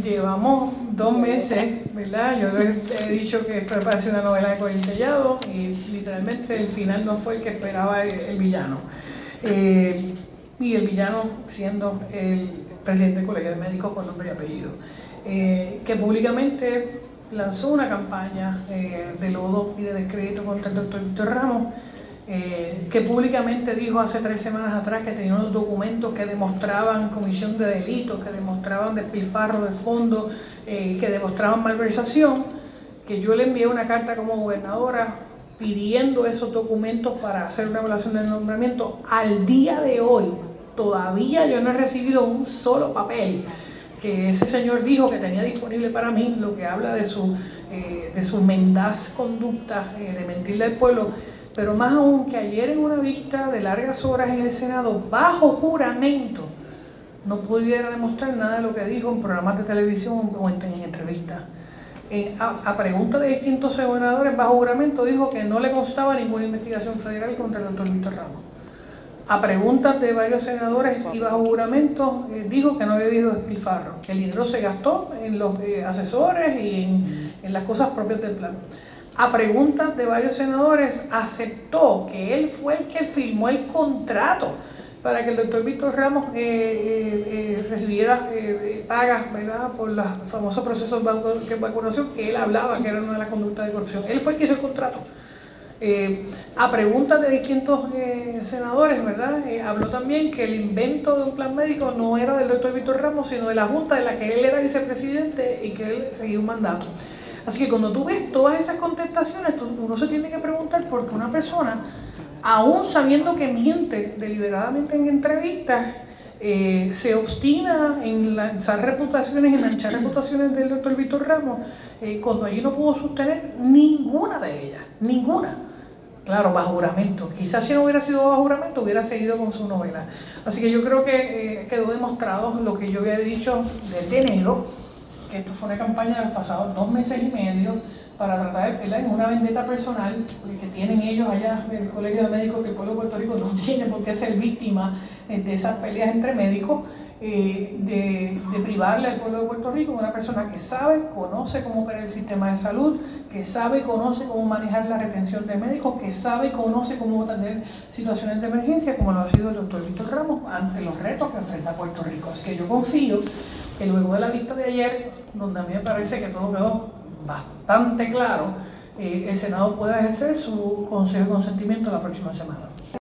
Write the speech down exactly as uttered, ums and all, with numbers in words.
llevamos dos meses, ¿verdad? Yo les he dicho que esto parece una novela de Corín Tellado y literalmente el final no fue el que esperaba el, el villano. Eh, y el villano siendo el presidente del Colegio de Médicos con nombre y apellido, eh, que públicamente lanzó una campaña eh, de lodo y de descrédito contra el doctor Víctor Ramos, eh, que públicamente dijo hace tres semanas atrás que tenía unos documentos que demostraban comisión de delitos, que demostraban despilfarro de fondos, eh, que demostraban malversación, que yo le envié una carta como gobernadora pidiendo esos documentos para hacer una evaluación del nombramiento. Al día de hoy, todavía yo no he recibido un solo papel que ese señor dijo que tenía disponible para mí, lo que habla de su, eh, de su mendaz conducta eh, de mentirle al pueblo. Pero más aún, que ayer en una vista de largas horas en el Senado, bajo juramento, no pudiera demostrar nada de lo que dijo en programas de televisión o en, en entrevistas. Eh, a, a pregunta de distintos senadores, bajo juramento, dijo que no le constaba ninguna investigación federal contra el doctor Víctor Ramos. A preguntas de varios senadores y bajo juramento, eh, dijo que no había habido despilfarro, que el dinero se gastó en los eh, asesores y en, en las cosas propias del plan. A preguntas de varios senadores, aceptó que él fue el que firmó el contrato para que el doctor Víctor Ramos eh, eh, eh, recibiera eh, pagas, ¿verdad?, por los famosos procesos de vacunación que él hablaba que era una de las conductas de corrupción. Él fue el que hizo el contrato. Eh, a preguntas de distintos eh, senadores, ¿verdad?, eh, habló también que el invento de un plan médico no era del doctor Víctor Ramos, sino de la Junta de la que él era vicepresidente y que él seguía un mandato. Así que cuando tú ves todas esas contestaciones, uno se tiene que preguntar por qué una persona, aún sabiendo que miente deliberadamente en entrevistas, eh, se obstina en lanzar reputaciones y manchar reputaciones del doctor Víctor Ramos, eh, cuando allí no pudo sostener ninguna de ellas, ninguna. Claro, bajo juramento. Quizás si no hubiera sido bajo juramento, hubiera seguido con su novela. Así que yo creo que eh, quedó demostrado lo que yo había dicho desde enero, que esto fue una campaña de los pasados dos meses y medio para tratar, ¿verdad?, en una vendetta personal que tienen ellos allá en el Colegio de Médicos, que el pueblo de Puerto Rico no tiene por qué ser víctima de esas peleas entre médicos, eh, de, de privarle al pueblo de Puerto Rico una persona que sabe, conoce cómo opera el sistema de salud, que sabe, conoce cómo manejar la retención de médicos, que sabe y conoce cómo atender situaciones de emergencia, como lo ha sido el doctor Víctor Ramos, ante los retos que enfrenta Puerto Rico. Así que yo confío que luego de la vista de ayer, donde a mí me parece que todo quedó bastante claro, eh, el Senado pueda ejercer su consejo de consentimiento la próxima semana.